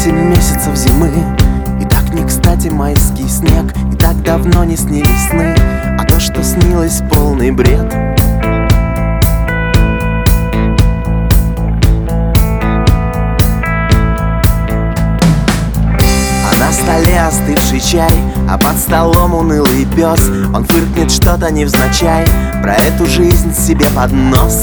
8 месяцев зимы, и так не кстати майский снег, и так давно не снились сны, а то, что снилось, полный бред. А на столе остывший чай, а под столом унылый пес. Он фыркнет что-то невзначай про эту жизнь себе под нос.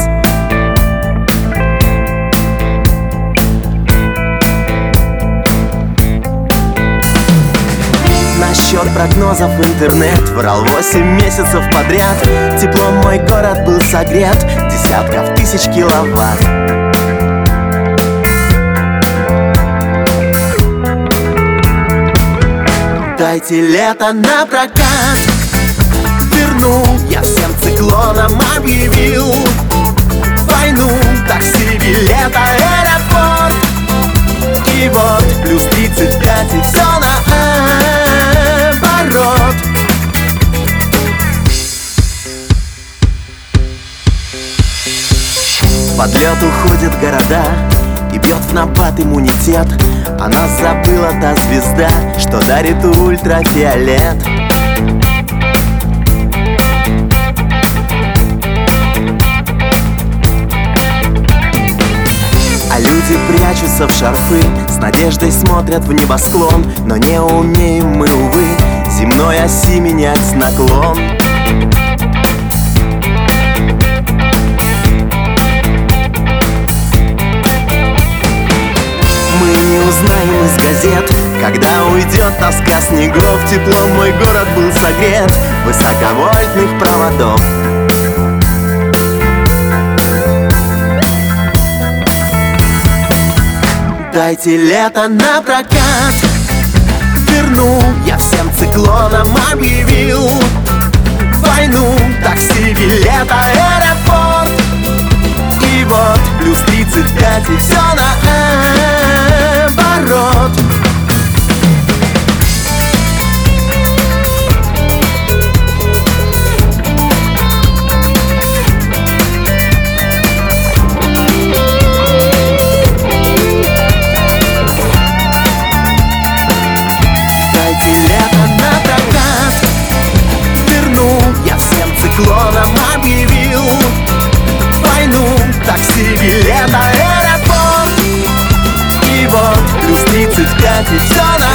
Насчет прогнозов интернет врал 8 месяцев подряд. Теплом мой город был согрет десятков тысяч киловатт. Дайте лето на прокат, верну, я всем циклоном объявил войну. Такси, билет, аэропорт. И вот плюс 35, и все наоборот. Под лед уходят города и бьет в напад иммунитет. А нас забыла та звезда, что дарит ультрафиолет. А люди прячутся в шарфы, с надеждой смотрят в небосклон. Но не умеем мы, увы, земной оси менять наклон. Мы не узнаем из газет, когда уйдет тоска снегов. Теплом мой город был согрет высоковольтных проводов. Дайте лето на прокат, верну, я всем циклоном объявил войну. Такси, билет, аэропорт. И вот плюс 35, и все наоборот. Циклоном объявил войну. Такси, билет, аэропорт. И вот плюс 35, и все на